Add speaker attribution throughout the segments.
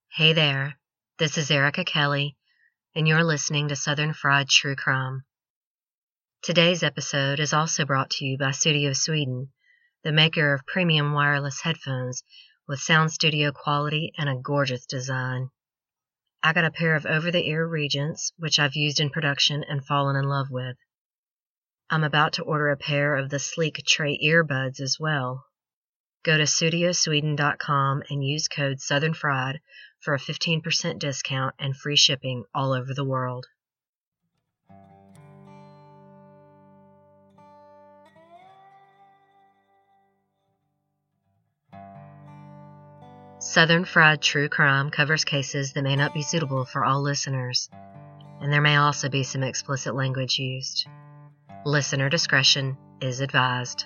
Speaker 1: Hey there, this is Erica Kelly, and you're listening to Southern Fried True Crime. Today's episode is also brought to you by Studio Sweden, the maker of premium wireless headphones with sound studio quality and a gorgeous design. I got a pair of over-the-ear Regents, which I've used in production and fallen in love with. I'm about to order a pair of the sleek Trey earbuds as well. Go to studiosweden.com and use code SouthernFried for a 15% discount and free shipping all over the world. Southern Fried True Crime covers cases that may not be suitable for all listeners, and there may also be some explicit language used. Listener discretion is advised.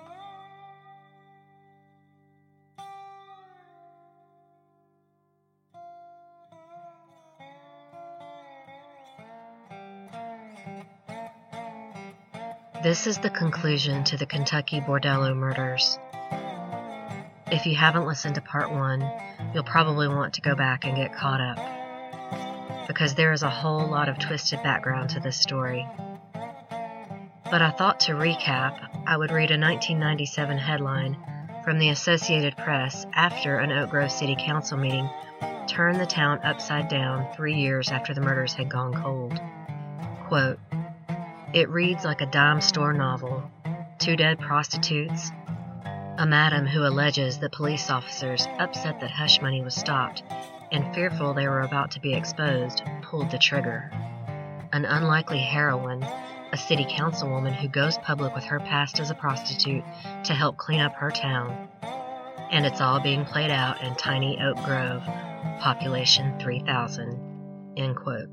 Speaker 1: This is the conclusion to the Kentucky Bordello murders. If you haven't listened to part 1, you'll probably want to go back and get caught up, because there is a whole lot of twisted background to this story. But I thought to recap, I would read a 1997 headline from the Associated Press after an Oak Grove City Council meeting turned the town upside down 3 years after the murders had gone cold. Quote, "It reads like a dime store novel. 2 dead prostitutes, a madam who alleges that police officers, upset that hush money was stopped and fearful they were about to be exposed, pulled the trigger. An unlikely heroine, a city councilwoman who goes public with her past as a prostitute to help clean up her town. And it's all being played out in tiny Oak Grove, population 3,000. End quote.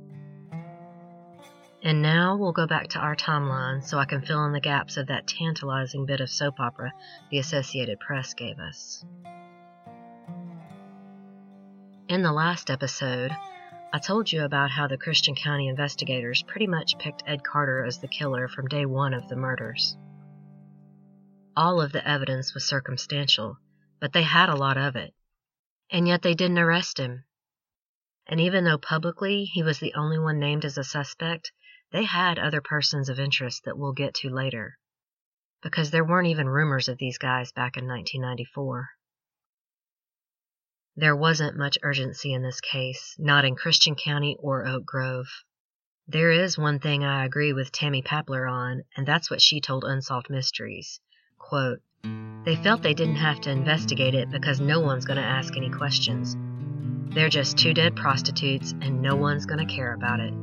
Speaker 1: And now we'll go back to our timeline so I can fill in the gaps of that tantalizing bit of soap opera the Associated Press gave us. In the last episode, I told you about how the Christian County investigators pretty much picked Ed Carter as the killer from day 1 of the murders. All of the evidence was circumstantial, but they had a lot of it. And yet they didn't arrest him. And even though publicly he was the only one named as a suspect, they had other persons of interest that we'll get to later, because there weren't even rumors of these guys back in 1994. There wasn't much urgency in this case, not in Christian County or Oak Grove. There is one thing I agree with Tammy Papler on, and that's what she told Unsolved Mysteries. Quote, "They felt they didn't have to investigate it because no one's going to ask any questions. They're just 2 dead prostitutes and no one's going to care about it."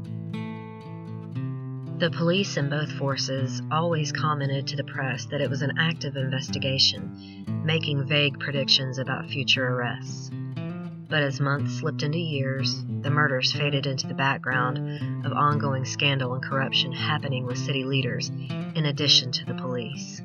Speaker 1: The police in both forces always commented to the press that it was an active investigation, making vague predictions about future arrests. But as months slipped into years, the murders faded into the background of ongoing scandal and corruption happening with city leaders, in addition to the police.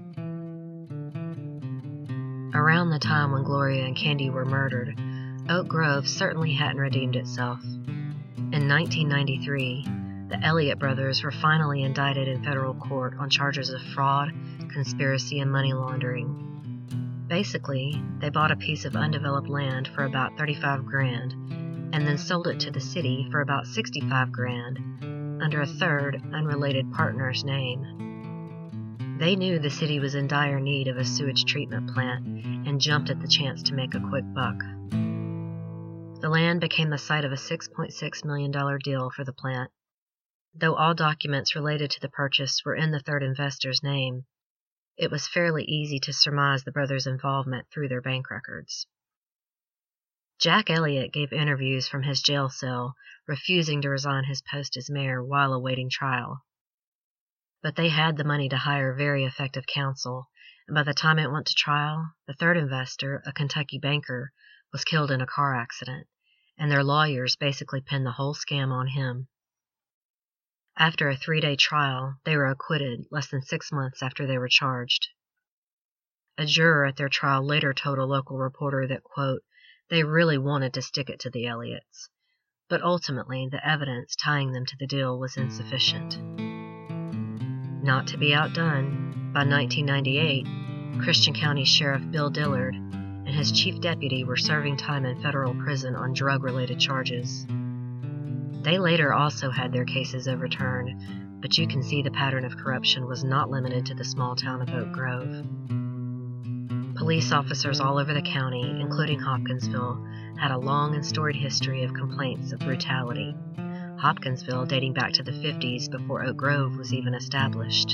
Speaker 1: Around the time when Gloria and Candy were murdered, Oak Grove certainly hadn't redeemed itself. In 1993, the Elliott brothers were finally indicted in federal court on charges of fraud, conspiracy, and money laundering. Basically, they bought a piece of undeveloped land for about $35,000 and then sold it to the city for about $65,000 under a third, unrelated partner's name. They knew the city was in dire need of a sewage treatment plant and jumped at the chance to make a quick buck. The land became the site of a $6.6 million deal for the plant. Though all documents related to the purchase were in the third investor's name, it was fairly easy to surmise the brothers' involvement through their bank records. Jack Elliott gave interviews from his jail cell, refusing to resign his post as mayor while awaiting trial. But they had the money to hire very effective counsel, and by the time it went to trial, the third investor, a Kentucky banker, was killed in a car accident, and their lawyers basically pinned the whole scam on him. After a 3-day trial, they were acquitted less than 6 months after they were charged. A juror at their trial later told a local reporter that, quote, "They really wanted to stick it to the Elliots, but ultimately the evidence tying them to the deal was insufficient." Not to be outdone, by 1998, Christian County Sheriff Bill Dillard and his chief deputy were serving time in federal prison on drug-related charges. They later also had their cases overturned, but you can see the pattern of corruption was not limited to the small town of Oak Grove. Police officers all over the county, including Hopkinsville, had a long and storied history of complaints of brutality. Hopkinsville dating back to the 50s before Oak Grove was even established.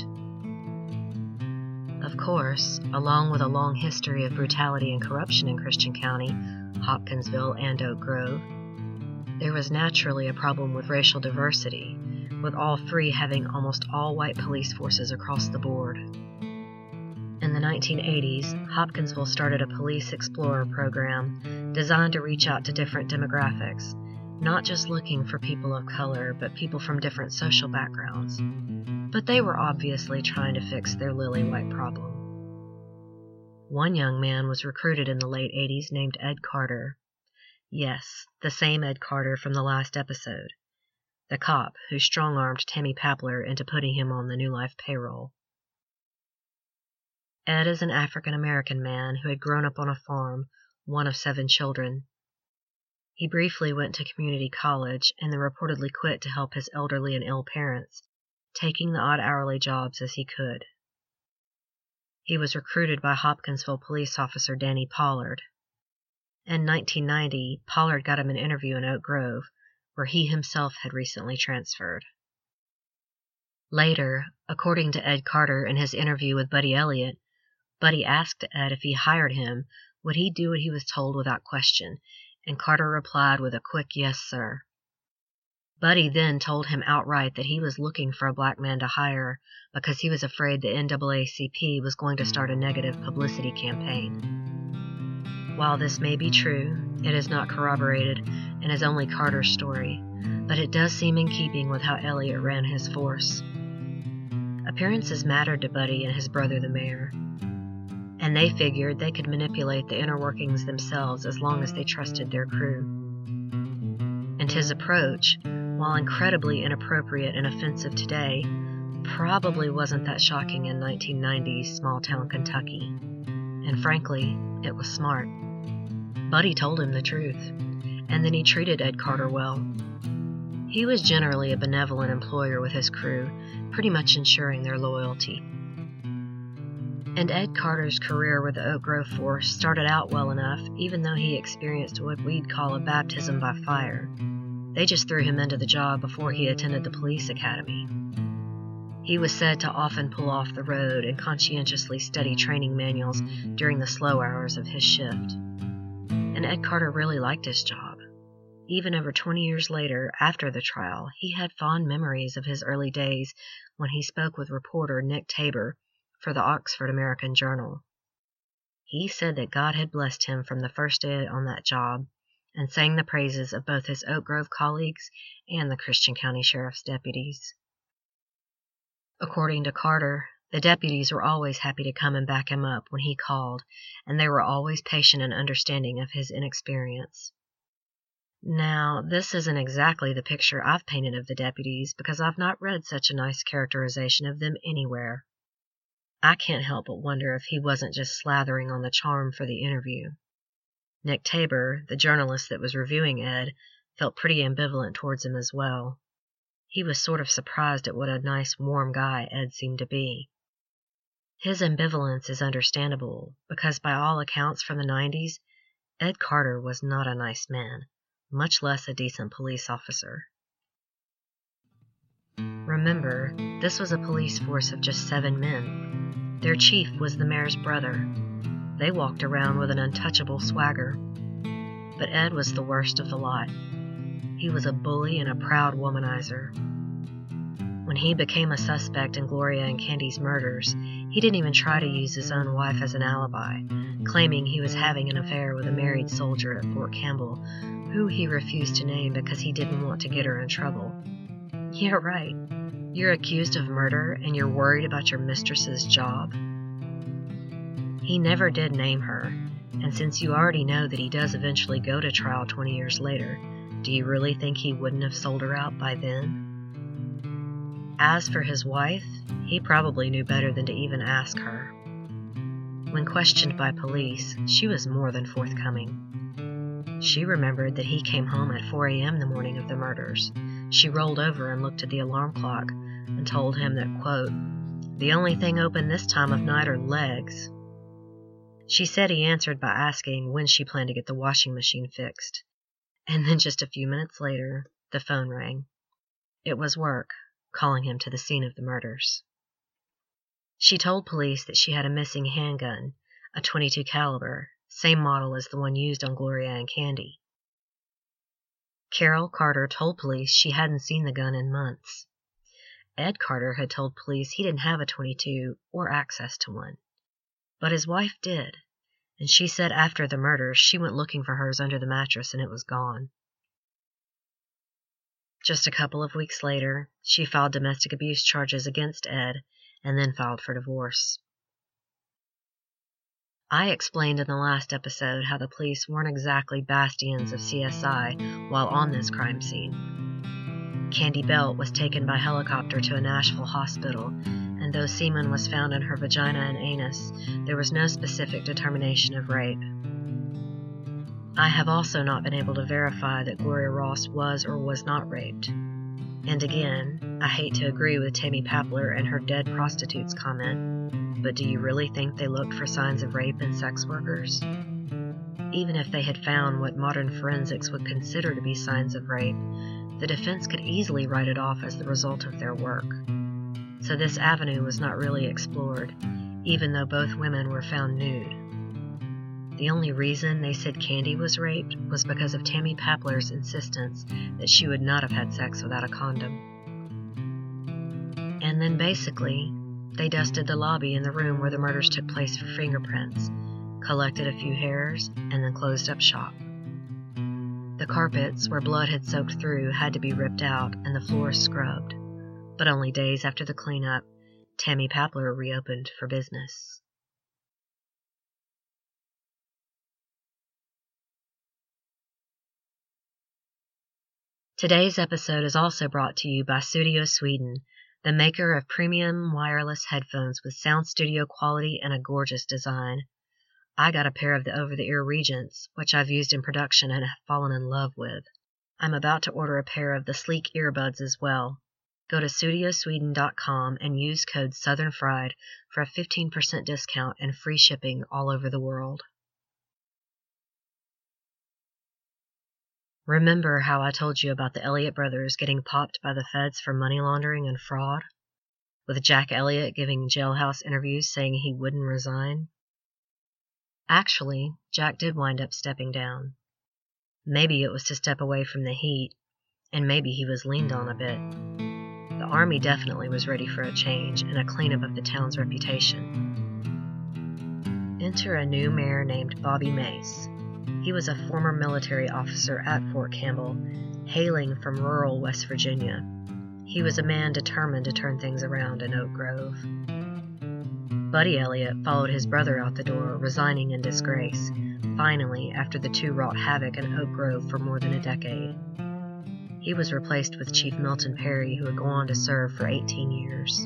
Speaker 1: Of course, along with a long history of brutality and corruption in Christian County, Hopkinsville, and Oak Grove, there was naturally a problem with racial diversity, with all three having almost all-white police forces across the board. In the 1980s, Hopkinsville started a Police Explorer program designed to reach out to different demographics, not just looking for people of color, but people from different social backgrounds. But they were obviously trying to fix their lily white problem. One young man was recruited in the late 80s named Ed Carter. Yes, the same Ed Carter from the last episode. The cop who strong-armed Tammy Papler into putting him on the New Life payroll. Ed is an African-American man who had grown up on a farm, one of 7 children. He briefly went to community college and then reportedly quit to help his elderly and ill parents, taking the odd hourly jobs as he could. He was recruited by Hopkinsville police officer Danny Pollard. In 1990, Pollard got him an interview in Oak Grove, where he himself had recently transferred. Later, according to Ed Carter in his interview with Buddy Elliott, Buddy asked Ed if he hired him, would he do what he was told without question, and Carter replied with a quick yes, sir. Buddy then told him outright that he was looking for a black man to hire because he was afraid the NAACP was going to start a negative publicity campaign. While this may be true, it is not corroborated and is only Carter's story, but it does seem in keeping with how Elliott ran his force. Appearances mattered to Buddy and his brother the mayor, and they figured they could manipulate the inner workings themselves as long as they trusted their crew. And his approach, while incredibly inappropriate and offensive today, probably wasn't that shocking in 1990s small-town Kentucky. And frankly, it was smart. Buddy told him the truth, and then he treated Ed Carter well. He was generally a benevolent employer with his crew, pretty much ensuring their loyalty. And Ed Carter's career with the Oak Grove Force started out well enough, even though he experienced what we'd call a baptism by fire. They just threw him into the job before he attended the police academy. He was said to often pull off the road and conscientiously study training manuals during the slow hours of his shift. And Ed Carter really liked his job. Even over 20 years later, after the trial, he had fond memories of his early days when he spoke with reporter Nick Tabor for the Oxford American Journal. He said that God had blessed him from the first day on that job, and sang the praises of both his Oak Grove colleagues and the Christian County Sheriff's deputies. According to Carter, the deputies were always happy to come and back him up when he called, and they were always patient and understanding of his inexperience. Now, this isn't exactly the picture I've painted of the deputies, because I've not read such a nice characterization of them anywhere. I can't help but wonder if he wasn't just slathering on the charm for the interview. Nick Tabor, the journalist that was reviewing Ed, felt pretty ambivalent towards him as well. He was sort of surprised at what a nice, warm guy Ed seemed to be. His ambivalence is understandable, because by all accounts from the 90s, Ed Carter was not a nice man, much less a decent police officer. Remember, this was a police force of just 7 men. Their chief was the mayor's brother. They walked around with an untouchable swagger. But Ed was the worst of the lot. He was a bully and a proud womanizer. When he became a suspect in Gloria and Candy's murders, he didn't even try to use his own wife as an alibi, claiming he was having an affair with a married soldier at Fort Campbell, who he refused to name because he didn't want to get her in trouble. Yeah, right. You're accused of murder and you're worried about your mistress's job? He never did name her, and since you already know that he does eventually go to trial 20 years later, do you really think he wouldn't have sold her out by then? As for his wife, he probably knew better than to even ask her. When questioned by police, she was more than forthcoming. She remembered that he came home at 4 a.m. the morning of the murders. She rolled over and looked at the alarm clock and told him that, quote, "The only thing open this time of night are legs." She said he answered by asking when she planned to get the washing machine fixed. And then just a few minutes later, the phone rang. It was work, calling him to the scene of the murders. She told police that she had a missing handgun, a .22 caliber, same model as the one used on Gloria and Candy. Carol Carter told police she hadn't seen the gun in months. Ed Carter had told police he didn't have a .22 or access to one. But his wife did, and she said after the murders she went looking for hers under the mattress and it was gone. Just a couple of weeks later, she filed domestic abuse charges against Ed and then filed for divorce. I explained in the last episode how the police weren't exactly bastions of CSI while on this crime scene. Candy Belt was taken by helicopter to a Nashville hospital, and though semen was found in her vagina and anus, there was no specific determination of rape. I have also not been able to verify that Gloria Ross was or was not raped. And again, I hate to agree with Tammy Papler and her dead prostitutes comment, but do you really think they looked for signs of rape in sex workers? Even if they had found what modern forensics would consider to be signs of rape, the defense could easily write it off as the result of their work. So this avenue was not really explored, even though both women were found nude. The only reason they said Candy was raped was because of Tammy Papler's insistence that she would not have had sex without a condom. And then basically, they dusted the lobby in the room where the murders took place for fingerprints, collected a few hairs, and then closed up shop. The carpets, where blood had soaked through, had to be ripped out and the floors scrubbed. But only days after the cleanup, Tammy Papler reopened for business. Today's episode is also brought to you by Studio Sweden, the maker of premium wireless headphones with sound studio quality and a gorgeous design. I got a pair of the over-the-ear Regents, which I've used in production and have fallen in love with. I'm about to order a pair of the sleek earbuds as well. Go to studiosweden.com and use code SouthernFried for a 15% discount and free shipping all over the world. Remember how I told you about the Elliott brothers getting popped by the feds for money laundering and fraud? With Jack Elliott giving jailhouse interviews saying he wouldn't resign? Actually, Jack did wind up stepping down. Maybe it was to step away from the heat, and maybe he was leaned on a bit. The Army definitely was ready for a change and a cleanup of the town's reputation. Enter a new mayor named Bobby Mace. He was a former military officer at Fort Campbell, hailing from rural West Virginia. He was a man determined to turn things around in Oak Grove. Buddy Elliott followed his brother out the door, resigning in disgrace, finally after the two wrought havoc in Oak Grove for more than a decade. He was replaced with Chief Milton Perry, who would go on to serve for 18 years.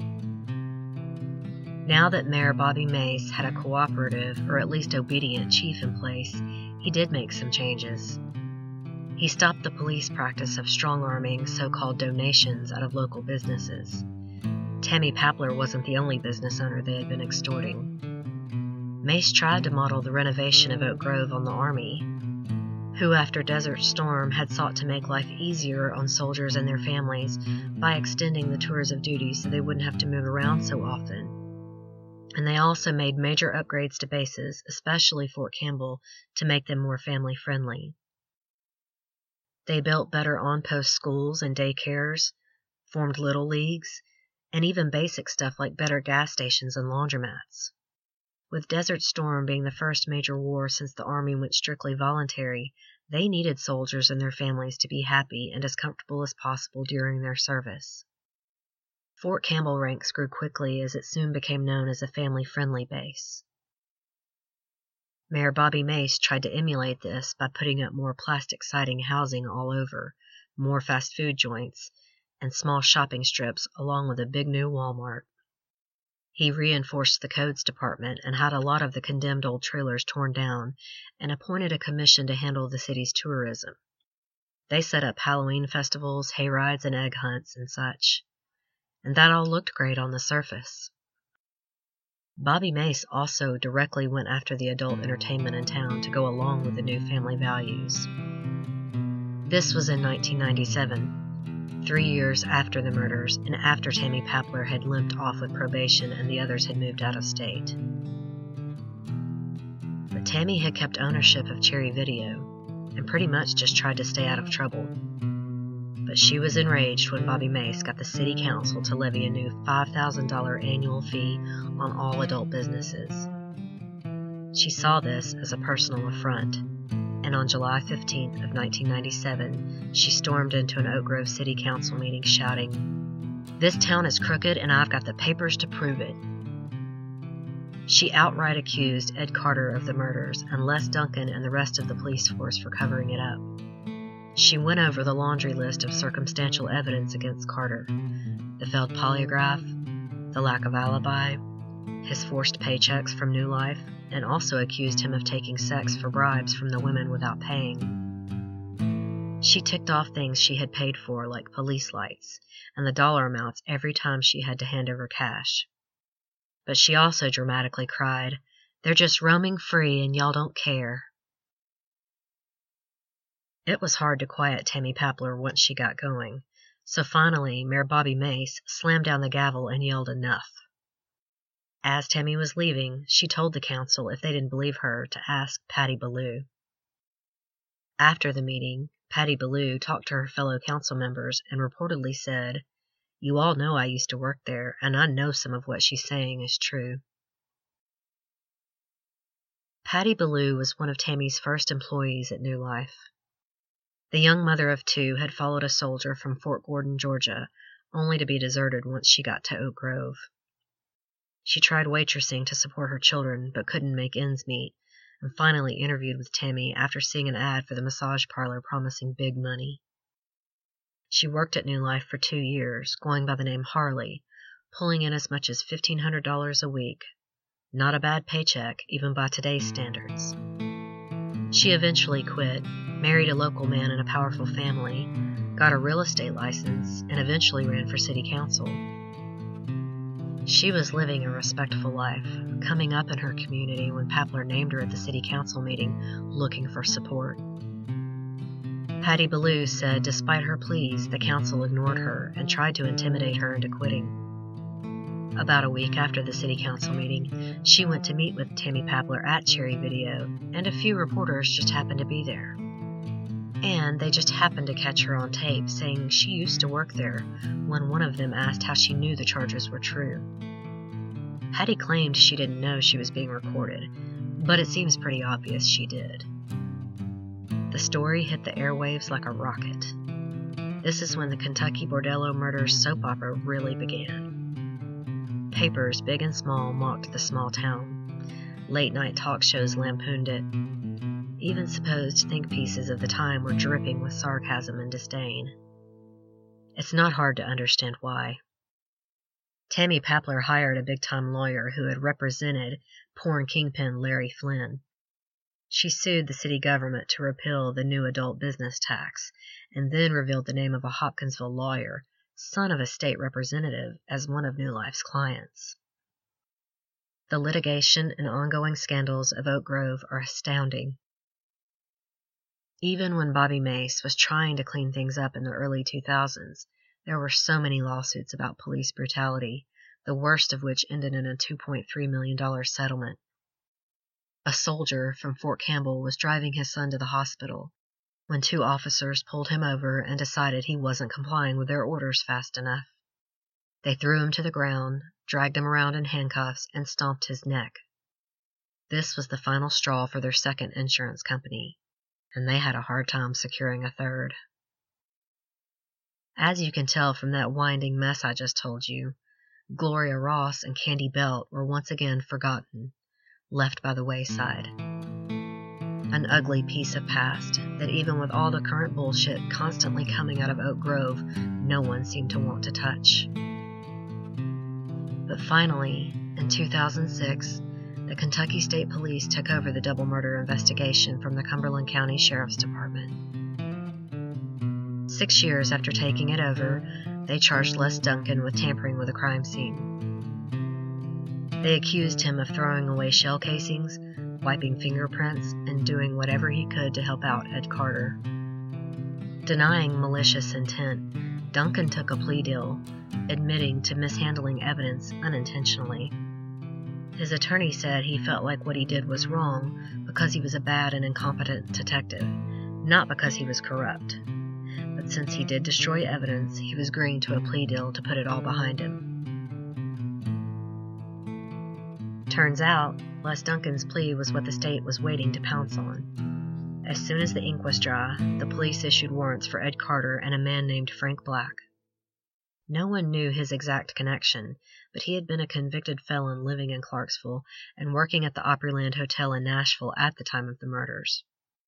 Speaker 1: Now that Mayor Bobby Mace had a cooperative, or at least obedient, chief in place, he did make some changes. He stopped the police practice of strong-arming so-called donations out of local businesses. Tammy Papler wasn't the only business owner they had been extorting. Mace tried to model the renovation of Oak Grove on the Army, who after Desert Storm had sought to make life easier on soldiers and their families by extending the tours of duty so they wouldn't have to move around so often. And they also made major upgrades to bases, especially Fort Campbell, to make them more family-friendly. They built better on-post schools and daycares, formed little leagues, and even basic stuff like better gas stations and laundromats. With Desert Storm being the first major war since the Army went strictly voluntary, they needed soldiers and their families to be happy and as comfortable as possible during their service. Fort Campbell ranks grew quickly as it soon became known as a family-friendly base. Mayor Bobby Mace tried to emulate this by putting up more plastic siding housing all over, more fast food joints, and small shopping strips along with a big new Walmart. He reinforced the codes department and had a lot of the condemned old trailers torn down and appointed a commission to handle the city's tourism. They set up Halloween festivals, hayrides, and egg hunts and such. And that all looked great on the surface. Bobby Mace also directly went after the adult entertainment in town to go along with the new family values. This was in 1997, 3 years after the murders and after Tammy Papler had limped off with probation and the others had moved out of state. But Tammy had kept ownership of Cherry Video and pretty much just tried to stay out of trouble. But she was enraged when Bobby Mace got the city council to levy a new $5,000 annual fee on all adult businesses. She saw this as a personal affront, and on July 15th of 1997, she stormed into an Oak Grove City Council meeting shouting, "This town is crooked and I've got the papers to prove it." She outright accused Ed Carter of the murders and Les Duncan and the rest of the police force for covering it up. She went over the laundry list of circumstantial evidence against Carter: the failed polygraph, the lack of alibi, his forced paychecks from New Life, and also accused him of taking sex for bribes from the women without paying. She ticked off things she had paid for, like police lights, and the dollar amounts every time she had to hand over cash. But she also dramatically cried, "They're just roaming free and y'all don't care." It was hard to quiet Tammy Papler once she got going, so finally Mayor Bobby Mace slammed down the gavel and yelled enough. As Tammy was leaving, she told the council if they didn't believe her to ask Patty Ballou. After the meeting, Patty Ballou talked to her fellow council members and reportedly said, "You all know I used to work there, and I know some of what she's saying is true." Patty Ballou was one of Tammy's first employees at New Life. The young mother of two had followed a soldier from Fort Gordon, Georgia, only to be deserted once she got to Oak Grove. She tried waitressing to support her children, but couldn't make ends meet, and finally interviewed with Tammy after seeing an ad for the massage parlor promising big money. She worked at New Life for 2 years, going by the name Harley, pulling in as much as $1,500 a week. Not a bad paycheck, even by today's standards. She eventually quit, married a local man in a powerful family, got a real estate license, and eventually ran for city council. She was living a respectful life, coming up in her community when Papler named her at the city council meeting, looking for support. Patty Ballou said despite her pleas, the council ignored her and tried to intimidate her into quitting. About a week after the city council meeting, she went to meet with Tammy Papler at Cherry Video, and a few reporters just happened to be there. And they just happened to catch her on tape saying she used to work there when one of them asked how she knew the charges were true. Patty claimed she didn't know she was being recorded, but it seems pretty obvious she did. The story hit the airwaves like a rocket. This is when the Kentucky Bordello Murders soap opera really began. Papers, big and small, mocked the small town. Late-night talk shows lampooned it. Even supposed think pieces of the time were dripping with sarcasm and disdain. It's not hard to understand why. Tammy Papler hired a big-time lawyer who had represented porn kingpin Larry Flynn. She sued the city government to repeal the new adult business tax, and then revealed the name of a Hopkinsville lawyer, son of a state representative, as one of New Life's clients. The litigation and ongoing scandals of Oak Grove are astounding. Even when Bobby Mace was trying to clean things up in the early 2000s, there were so many lawsuits about police brutality, the worst of which ended in a $2.3 million settlement. A soldier from Fort Campbell was driving his son to the hospital when 2 officers pulled him over and decided he wasn't complying with their orders fast enough. They threw him to the ground, dragged him around in handcuffs, and stomped his neck. This was the final straw for their second insurance company, and they had a hard time securing a third. As you can tell from that winding mess I just told you, Gloria Ross and Candy Belt were once again forgotten, left by the wayside. An ugly piece of past that even with all the current bullshit constantly coming out of Oak Grove, no one seemed to want to touch. But finally, In 2006, the Kentucky State Police took over the double murder investigation from the Cumberland County Sheriff's Department. 6 years after taking it over, they charged Les Duncan with tampering with a crime scene. They accused him of throwing away shell casings, wiping fingerprints, and doing whatever he could to help out Ed Carter. Denying malicious intent, Duncan took a plea deal, admitting to mishandling evidence unintentionally. His attorney said he felt like what he did was wrong because he was a bad and incompetent detective, not because he was corrupt. But since he did destroy evidence, he was agreeing to a plea deal to put it all behind him. Turns out, Les Duncan's plea was what the state was waiting to pounce on. As soon as the ink was dry, the police issued warrants for Ed Carter and a man named Frank Black. No one knew his exact connection, but he had been a convicted felon living in Clarksville and working at the Opryland Hotel in Nashville at the time of the murders.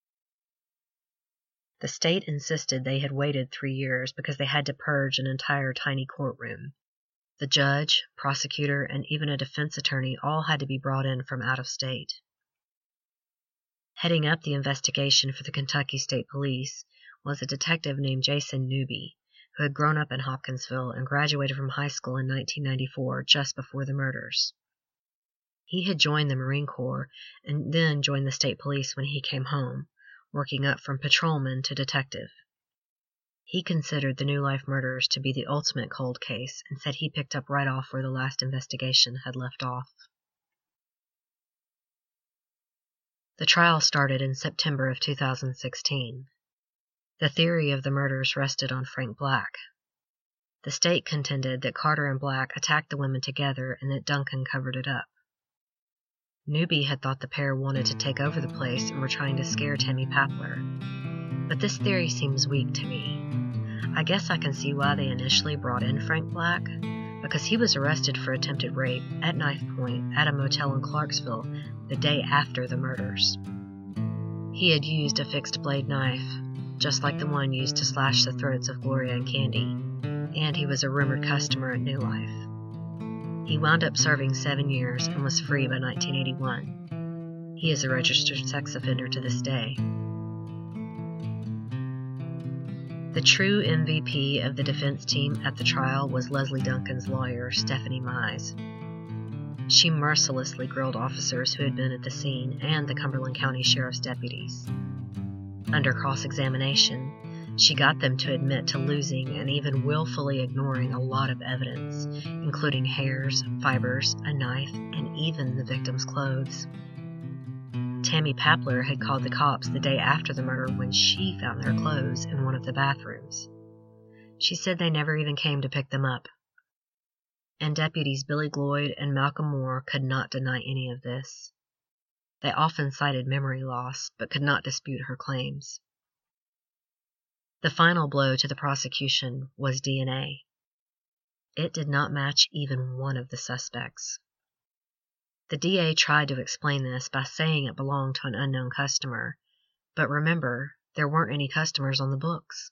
Speaker 1: The state insisted they had waited 3 years because they had to purge an entire tiny courtroom. The judge, prosecutor, and even a defense attorney all had to be brought in from out of state. Heading up the investigation for the Kentucky State Police was a detective named Jason Newby, who had grown up in Hopkinsville and graduated from high school in 1994, just before the murders. He had joined the Marine Corps and then joined the state police when he came home, working up from patrolman to detective. He considered the New Life murders to be the ultimate cold case and said he picked up right off where the last investigation had left off. The trial started in September of 2016. The theory of the murders rested on Frank Black. The state contended that Carter and Black attacked the women together and that Duncan covered it up. Newby had thought the pair wanted to take over the place and were trying to scare Tammy Papler. But this theory seems weak to me. I guess I can see why they initially brought in Frank Black, because he was arrested for attempted rape at knife point at a motel in Clarksville the day after the murders. He had used a fixed blade knife, just like the one used to slash the throats of Gloria and Candy, and he was a rumored customer at New Life. He wound up serving 7 years and was free by 1981. He is a registered sex offender to this day. The true MVP of the defense team at the trial was Leslie Duncan's lawyer, Stephanie Mize. She mercilessly grilled officers who had been at the scene and the Cumberland County Sheriff's deputies. Under cross-examination, she got them to admit to losing and even willfully ignoring a lot of evidence, including hairs, fibers, a knife, and even the victim's clothes. Tammy Papler had called the cops the day after the murder when she found their clothes in one of the bathrooms. She said they never even came to pick them up. And deputies Billy Gloyd and Malcolm Moore could not deny any of this. They often cited memory loss, but could not dispute her claims. The final blow to the prosecution was DNA. It did not match even one of the suspects. The DA tried to explain this by saying it belonged to an unknown customer, but remember, there weren't any customers on the books.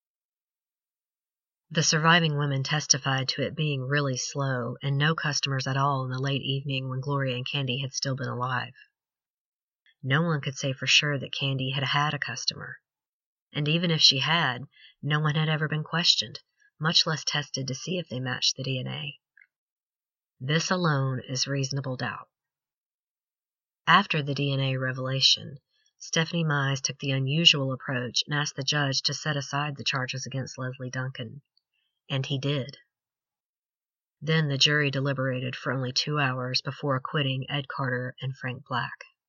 Speaker 1: The surviving women testified to it being really slow and no customers at all in the late evening when Gloria and Candy had still been alive. No one could say for sure that Candy had had a customer. And even if she had, no one had ever been questioned, much less tested to see if they matched the DNA. This alone is reasonable doubt. After the DNA revelation, Stephanie Mize took the unusual approach and asked the judge to set aside the charges against Leslie Duncan. And he did. Then the jury deliberated for only 2 hours before acquitting Ed Carter and Frank Black.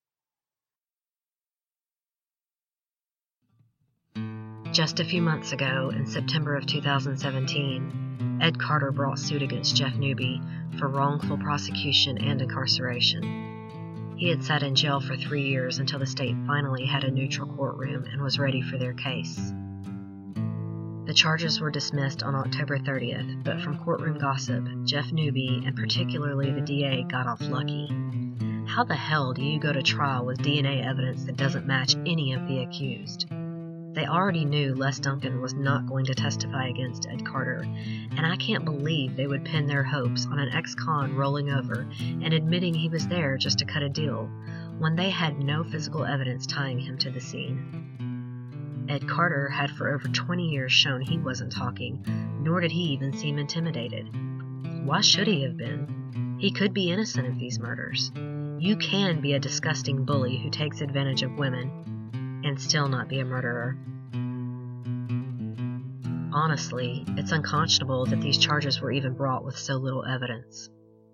Speaker 1: Just a few months ago, in September of 2017, Ed Carter brought suit against Jeff Newby for wrongful prosecution and incarceration. He had sat in jail for 3 years until the state finally had a neutral courtroom and was ready for their case. The charges were dismissed on October 30th, but from courtroom gossip, Jeff Newby, and particularly the DA, got off lucky. How the hell do you go to trial with DNA evidence that doesn't match any of the accused? They already knew Les Duncan was not going to testify against Ed Carter, and I can't believe they would pin their hopes on an ex-con rolling over and admitting he was there just to cut a deal, when they had no physical evidence tying him to the scene. Ed Carter had for over 20 years shown he wasn't talking, nor did he even seem intimidated. Why should he have been? He could be innocent of these murders. You can be a disgusting bully who takes advantage of women and still not be a murderer. Honestly, it's unconscionable that these charges were even brought with so little evidence.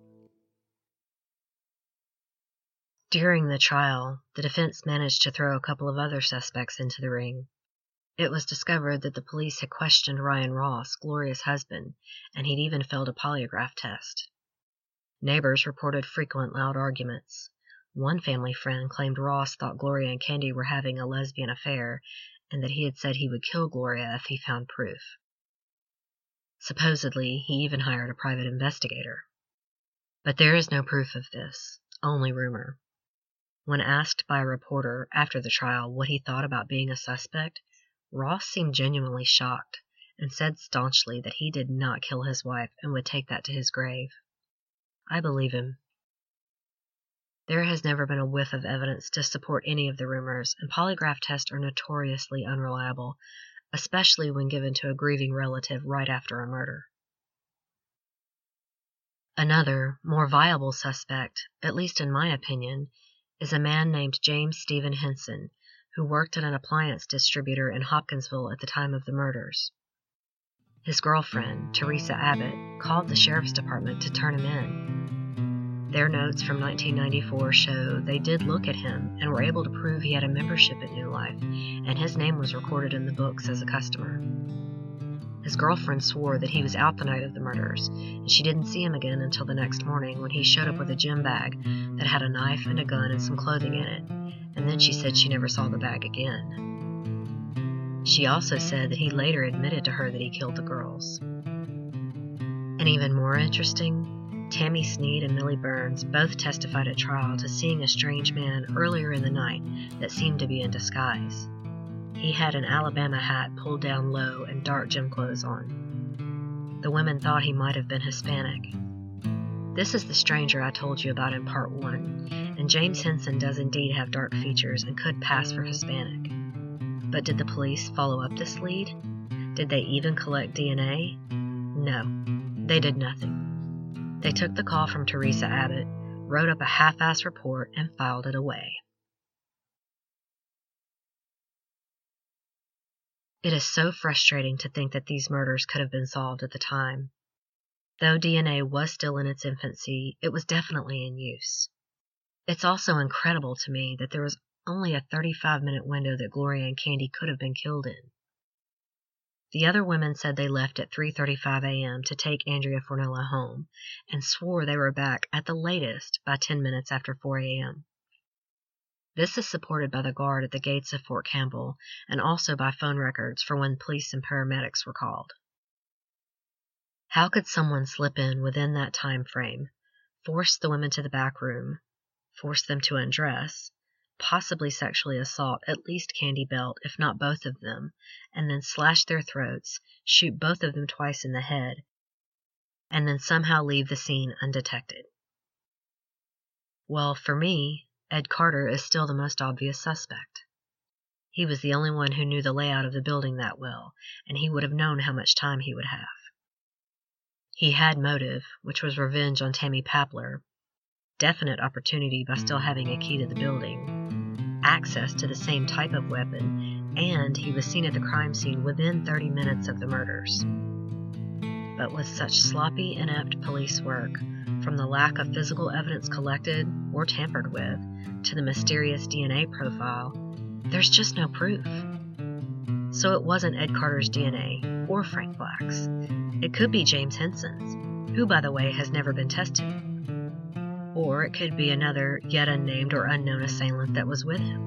Speaker 1: During the trial, the defense managed to throw a couple of other suspects into the ring. It was discovered that the police had questioned Ryan Ross, Gloria's husband, and he'd even failed a polygraph test. Neighbors reported frequent loud arguments. One family friend claimed Ross thought Gloria and Candy were having a lesbian affair, and that he had said he would kill Gloria if he found proof. Supposedly, he even hired a private investigator. But there is no proof of this, only rumor. When asked by a reporter after the trial what he thought about being a suspect, Ross seemed genuinely shocked and said staunchly that he did not kill his wife and would take that to his grave. I believe him. There has never been a whiff of evidence to support any of the rumors, and polygraph tests are notoriously unreliable, especially when given to a grieving relative right after a murder. Another, more viable suspect, at least in my opinion, is a man named James Stephen Henson, who worked at an appliance distributor in Hopkinsville at the time of the murders. His girlfriend, Teresa Abbott, called the sheriff's department to turn him in. Their notes from 1994 show they did look at him and were able to prove he had a membership at New Life, and his name was recorded in the books as a customer. His girlfriend swore that he was out the night of the murders, and she didn't see him again until the next morning when he showed up with a gym bag that had a knife and a gun and some clothing in it, and then she said she never saw the bag again. She also said that he later admitted to her that he killed the girls. And even more interesting, Tammy Sneed and Millie Burns both testified at trial to seeing a strange man earlier in the night that seemed to be in disguise. He had an Alabama hat pulled down low and dark gym clothes on. The women thought he might have been Hispanic. This is the stranger I told you about in part 1, and James Henson does indeed have dark features and could pass for Hispanic. But did the police follow up this lead? Did they even collect DNA? No, they did nothing. They took the call from Teresa Abbott, wrote up a half-assed report, and filed it away. It is so frustrating to think that these murders could have been solved at the time. Though DNA was still in its infancy, it was definitely in use. It's also incredible to me that there was only a 35-minute window that Gloria and Candy could have been killed in. The other women said they left at 3:35 a.m. to take Andrea Fornella home, and swore they were back at the latest by 10 minutes after 4 a.m. This is supported by the guard at the gates of Fort Campbell, and also by phone records for when police and paramedics were called. How could someone slip in within that time frame, force the women to the back room, force them to undress, possibly sexually assault at least Candy Belt, if not both of them, and then slash their throats, shoot both of them twice in the head, and then somehow leave the scene undetected? Well, for me, Ed Carter is still the most obvious suspect. He was the only one who knew the layout of the building that well, and he would have known how much time he would have. He had motive, which was revenge on Tammy Papler, definite opportunity by still having a key to the building, access to the same type of weapon, and he was seen at the crime scene within 30 minutes of the murders. But with such sloppy, inept police work, from the lack of physical evidence collected or tampered with to the mysterious DNA profile, there's just no proof. So it wasn't Ed Carter's DNA or Frank Black's. It could be James Henson's, who, by the way, has never been tested. Or it could be another, yet unnamed or unknown assailant that was with him.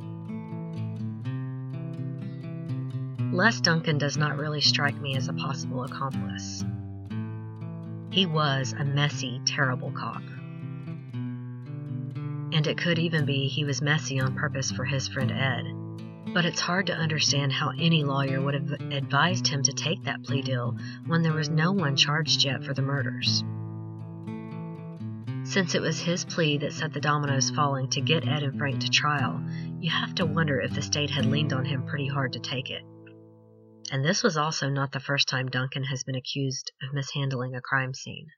Speaker 1: Les Duncan does not really strike me as a possible accomplice. He was a messy, terrible cop. And it could even be he was messy on purpose for his friend Ed. But it's hard to understand how any lawyer would have advised him to take that plea deal when there was no one charged yet for the murders. Since it was his plea that set the dominoes falling to get Ed and Frank to trial, you have to wonder if the state had leaned on him pretty hard to take it. And this was also not the first time Duncan has been accused of mishandling a crime scene.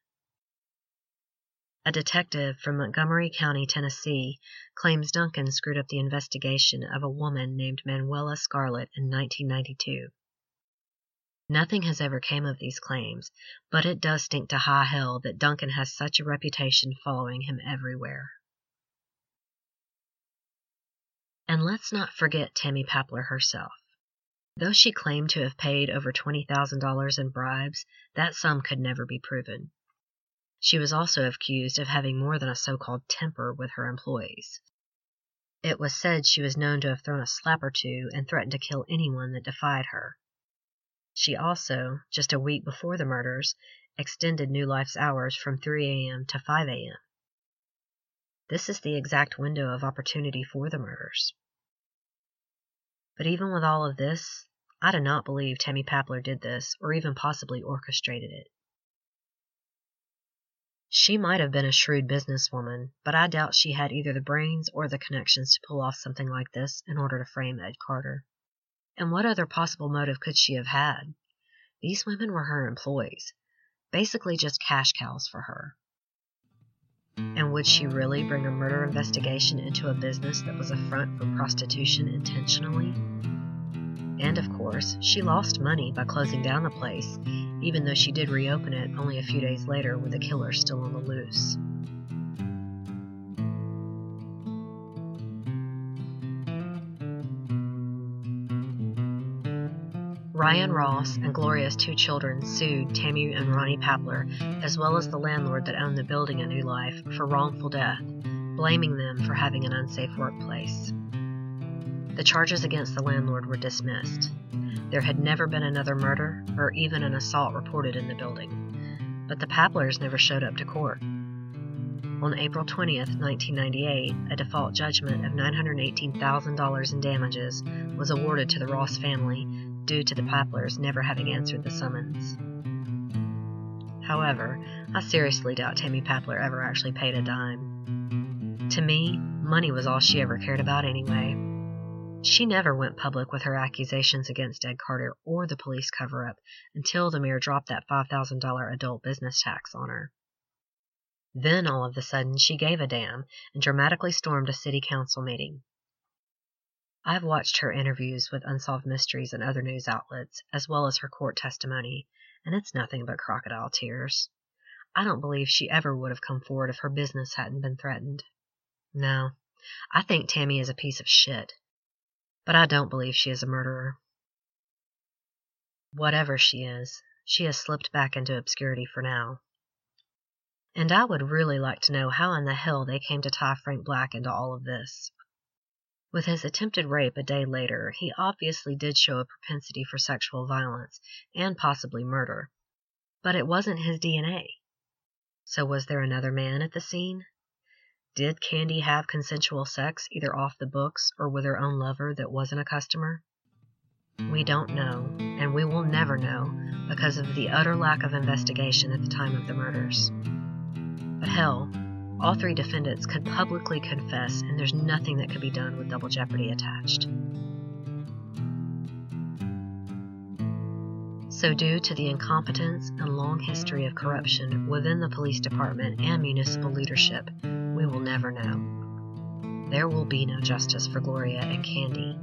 Speaker 1: A detective from Montgomery County, Tennessee, claims Duncan screwed up the investigation of a woman named Manuela Scarlett in 1992. Nothing has ever came of these claims, but it does stink to high hell that Duncan has such a reputation following him everywhere. And let's not forget Tammy Papler herself. Though she claimed to have paid over $20,000 in bribes, that sum could never be proven. She was also accused of having more than a so-called temper with her employees. It was said she was known to have thrown a slap or two and threatened to kill anyone that defied her. She also, just a week before the murders, extended New Life's hours from 3 a.m. to 5 a.m. This is the exact window of opportunity for the murders. But even with all of this, I do not believe Tammy Papler did this or even possibly orchestrated it. She might have been a shrewd businesswoman, but I doubt she had either the brains or the connections to pull off something like this in order to frame Ed Carter. And what other possible motive could she have had? These women were her employees, basically just cash cows for her. And would she really bring a murder investigation into a business that was a front for prostitution intentionally? And of course, she lost money by closing down the place, even though she did reopen it only a few days later with the killer still on the loose. Ryan Ross and Gloria's 2 children sued Tammy and Ronnie Papler, as well as the landlord that owned the building at New Life, for wrongful death, blaming them for having an unsafe workplace. The charges against the landlord were dismissed. There had never been another murder or even an assault reported in the building, but the Paplers never showed up to court. On April 20th, 1998, a default judgment of $918,000 in damages was awarded to the Ross family due to the Paplers never having answered the summons. However, I seriously doubt Tammy Papler ever actually paid a dime. To me, money was all she ever cared about anyway. She never went public with her accusations against Ed Carter or the police cover-up until the mayor dropped that $5,000 adult business tax on her. Then, all of a sudden, she gave a damn and dramatically stormed a city council meeting. I've watched her interviews with Unsolved Mysteries and other news outlets, as well as her court testimony, and it's nothing but crocodile tears. I don't believe she ever would have come forward if her business hadn't been threatened. No, I think Tammy is a piece of shit. But I don't believe she is a murderer. Whatever she has slipped back into obscurity for now. And I would really like to know how in the hell they came to tie Frank Black into all of this. With his attempted rape a day later, he obviously did show a propensity for sexual violence and possibly murder. But it wasn't his DNA. So was there another man at the scene? Did Candy have consensual sex either off the books or with her own lover that wasn't a customer? We don't know, and we will never know because of the utter lack of investigation at the time of the murders. But hell, all 3 defendants could publicly confess, and there's nothing that could be done with double jeopardy attached. So due to the incompetence and long history of corruption within the police department and municipal leadership, we will never know. There will be no justice for Gloria and Candy.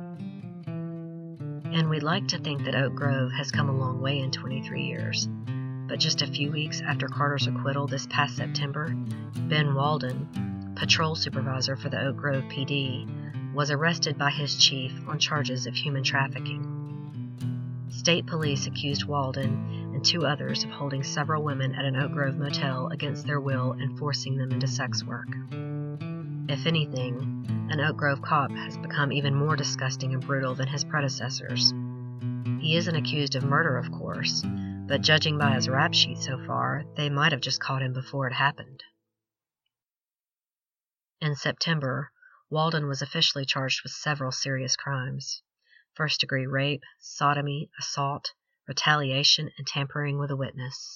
Speaker 1: And we'd like to think that Oak Grove has come a long way in 23 years. But just a few weeks after Carter's acquittal this past September, Ben Walden, patrol supervisor for the Oak Grove PD, was arrested by his chief on charges of human trafficking. State police accused Walden and 2 others of holding several women at an Oak Grove motel against their will and forcing them into sex work. If anything, an Oak Grove cop has become even more disgusting and brutal than his predecessors. He isn't accused of murder, of course, but judging by his rap sheet so far, they might have just caught him before it happened. In September, Walden was officially charged with several serious crimes: first-degree rape, sodomy, assault, retaliation, and tampering with a witness.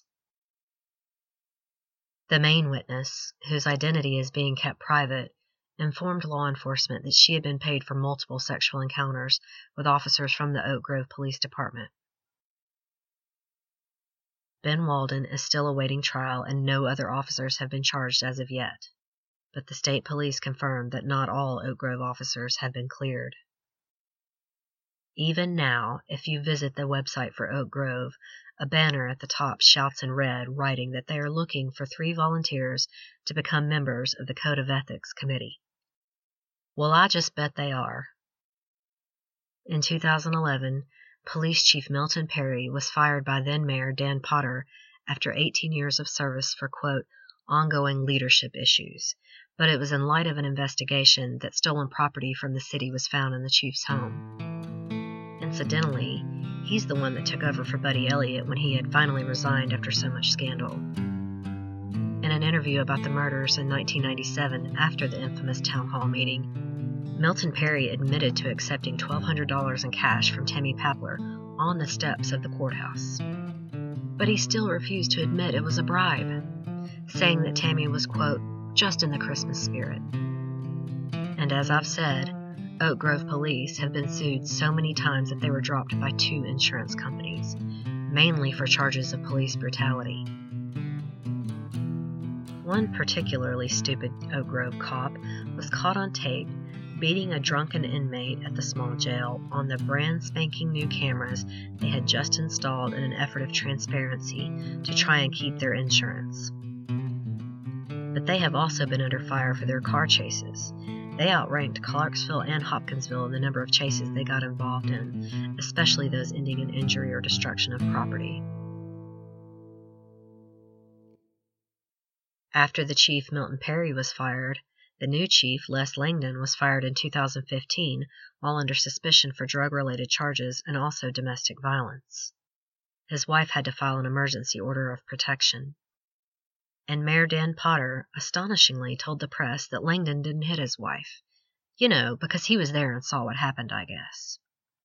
Speaker 1: The main witness, whose identity is being kept private, informed law enforcement that she had been paid for multiple sexual encounters with officers from the Oak Grove Police Department. Ben Walden is still awaiting trial, and no other officers have been charged as of yet, but the state police confirmed that not all Oak Grove officers have been cleared. Even now, if you visit the website for Oak Grove, a banner at the top shouts in red, writing that they are looking for 3 volunteers to become members of the Code of Ethics Committee. Well, I just bet they are. In 2011, Police Chief Milton Perry was fired by then-Mayor Dan Potter after 18 years of service for, quote, ongoing leadership issues, but it was in light of an investigation that stolen property from the city was found in the chief's home. Incidentally, he's the one that took over for Buddy Elliott when he had finally resigned after so much scandal. In an interview about the murders in 1997 after the infamous town hall meeting, Milton Perry admitted to accepting $1,200 in cash from Tammy Papler on the steps of the courthouse. But he still refused to admit it was a bribe, saying that Tammy was, quote, just in the Christmas spirit. And as I've said, Oak Grove police have been sued so many times that they were dropped by 2 insurance companies, mainly for charges of police brutality. One particularly stupid Oak Grove cop was caught on tape beating a drunken inmate at the small jail on the brand spanking new cameras they had just installed in an effort of transparency to try and keep their insurance. But they have also been under fire for their car chases. They outranked Clarksville and Hopkinsville in the number of chases they got involved in, especially those ending in injury or destruction of property. After the chief, Milton Perry, was fired, the new chief, Les Langdon, was fired in 2015 while under suspicion for drug-related charges and also domestic violence. His wife had to file an emergency order of protection. And Mayor Dan Potter astonishingly told the press that Langdon didn't hit his wife. You know, because he was there and saw what happened, I guess.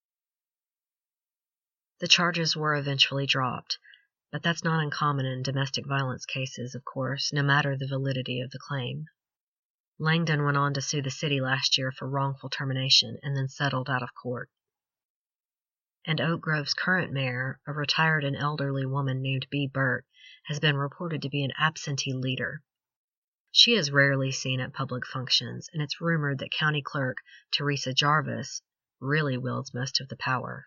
Speaker 1: The charges were eventually dropped, but that's not uncommon in domestic violence cases, of course, no matter the validity of the claim. Langdon went on to sue the city last year for wrongful termination and then settled out of court. And Oak Grove's current mayor, a retired and elderly woman named Bea Burt, has been reported to be an absentee leader. She is rarely seen at public functions, and it's rumored that County Clerk Teresa Jarvis really wields most of the power.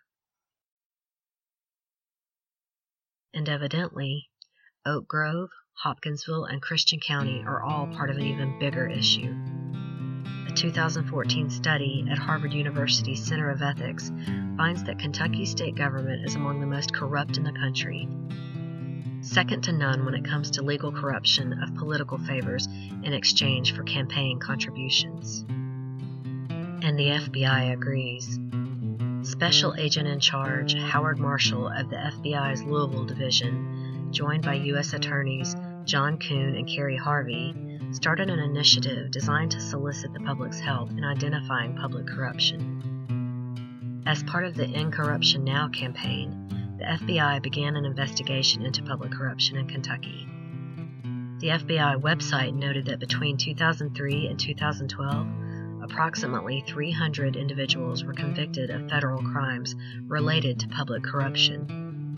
Speaker 1: And evidently, Oak Grove, Hopkinsville, and Christian County are all part of an even bigger issue. A 2014 study at Harvard University's Center of Ethics finds that Kentucky state government is among the most corrupt in the country, second to none when it comes to legal corruption of political favors in exchange for campaign contributions. And the FBI agrees. Special Agent in Charge Howard Marshall of the FBI's Louisville Division, joined by U.S. Attorneys John Kuhn and Kerry Harvey, started an initiative designed to solicit the public's help in identifying public corruption. As part of the End Corruption Now campaign, the FBI began an investigation into public corruption in Kentucky. The FBI website noted that between 2003 and 2012, approximately 300 individuals were convicted of federal crimes related to public corruption.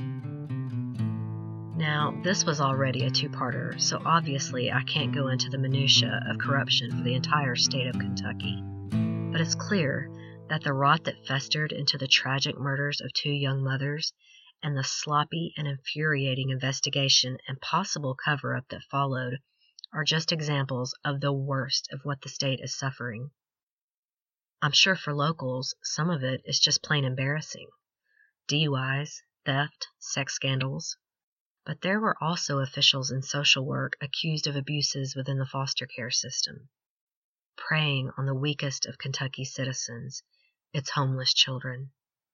Speaker 1: Now, this was already a 2-parter, so obviously I can't go into the minutiae of corruption for the entire state of Kentucky. But it's clear that the rot that festered into the tragic murders of 2 young mothers and the sloppy and infuriating investigation and possible cover-up that followed are just examples of the worst of what the state is suffering. I'm sure for locals, some of it is just plain embarrassing. DUIs, theft, sex scandals. But there were also officials in social work accused of abuses within the foster care system, preying on the weakest of Kentucky's citizens, its homeless children.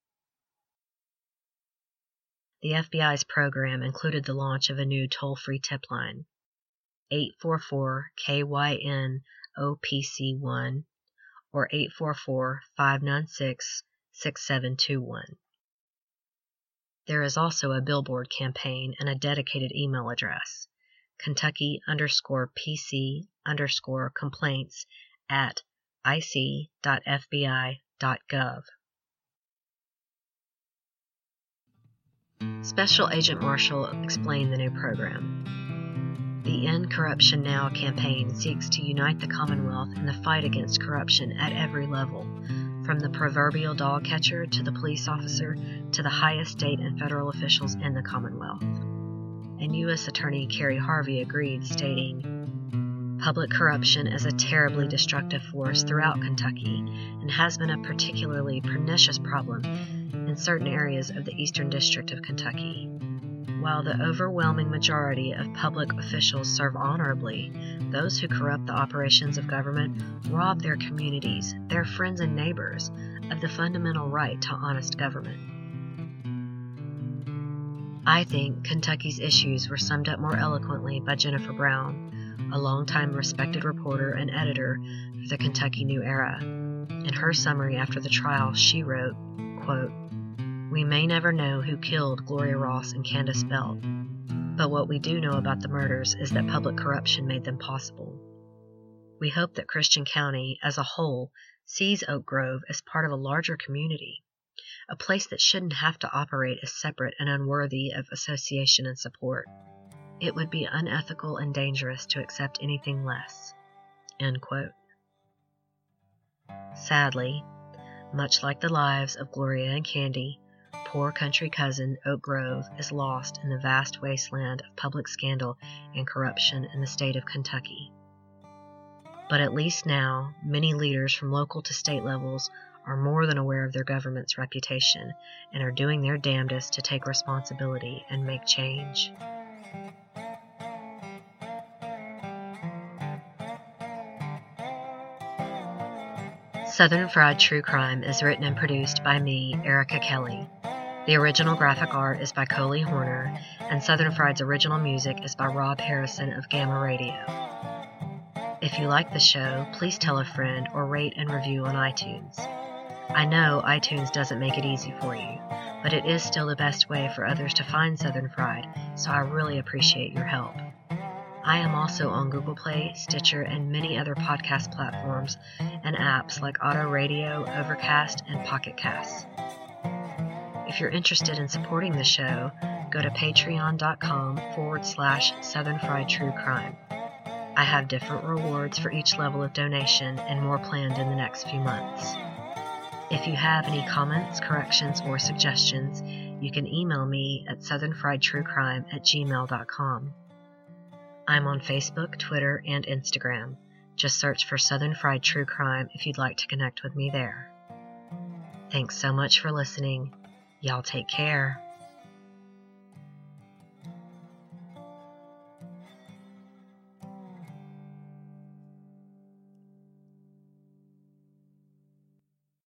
Speaker 1: The FBI's program included the launch of a new toll-free tip line, 844-KYN-OPC1, or 844-596-6721. There is also a billboard campaign and a dedicated email address, Kentucky_PC_complaints@ic.fbi.gov. Special Agent Marshall explained the new program. The End Corruption Now campaign seeks to unite the Commonwealth in the fight against corruption at every level, from the proverbial dog catcher to the police officer to the highest state and federal officials in the Commonwealth. And U.S. Attorney Kerry Harvey agreed, stating, "Public corruption is a terribly destructive force throughout Kentucky and has been a particularly pernicious problem in certain areas of the Eastern District of Kentucky. While the overwhelming majority of public officials serve honorably, those who corrupt the operations of government rob their communities, their friends and neighbors, of the fundamental right to honest government." I think Kentucky's issues were summed up more eloquently by Jennifer Brown, a longtime respected reporter and editor for the Kentucky New Era. In her summary after the trial, she wrote, quote, "We may never know who killed Gloria Ross and Candace Belt, but what we do know about the murders is that public corruption made them possible. We hope that Christian County as a whole sees Oak Grove as part of a larger community, a place that shouldn't have to operate as separate and unworthy of association and support. It would be unethical and dangerous to accept anything less." End quote. Sadly, much like the lives of Gloria and Candy, poor country cousin Oak Grove is lost in the vast wasteland of public scandal and corruption in the state of Kentucky. But at least now, many leaders from local to state levels are more than aware of their government's reputation and are doing their damnedest to take responsibility and make change. Southern Fried True Crime is written and produced by me, Erica Kelly. The original graphic art is by Coley Horner, and Southern Fried's original music is by Rob Harrison of Gamma Radio. If you like the show, please tell a friend or rate and review on iTunes. I know iTunes doesn't make it easy for you, but it is still the best way for others to find Southern Fried, so I really appreciate your help. I am also on Google Play, Stitcher, and many other podcast platforms and apps like Auto Radio, Overcast, and Pocket Casts. If you're interested in supporting the show, go to patreon.com/Southern Fried True Crime. I have different rewards for each level of donation and more planned in the next few months. If you have any comments, corrections, or suggestions, you can email me at southernfriedtruecrime@gmail.com. I'm on Facebook, Twitter, and Instagram. Just search for Southern Fried True Crime if you'd like to connect with me there. Thanks so much for listening. Y'all take care.